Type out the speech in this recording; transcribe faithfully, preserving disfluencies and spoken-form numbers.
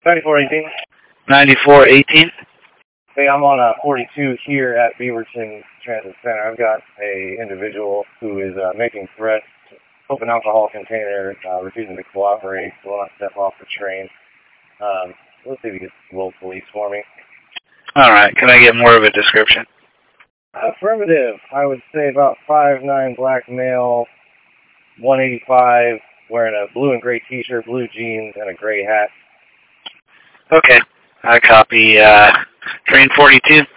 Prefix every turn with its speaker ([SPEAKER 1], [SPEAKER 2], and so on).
[SPEAKER 1] ninety-four eighteen.
[SPEAKER 2] ninety-four eighteen?
[SPEAKER 1] Hey, I'm on uh, forty-two here at Beaverton Transit Center. I've got a individual who is uh, making threats, open alcohol container, uh, refusing to cooperate, will not step off the train. Um, let's see if you can roll police for me.
[SPEAKER 2] All right. Can I get more of a description?
[SPEAKER 1] Affirmative. I would say about five nine black male, one eighty-five, wearing a blue and gray t-shirt, blue jeans, and a gray hat.
[SPEAKER 2] Okay. I copy uh, train forty-two.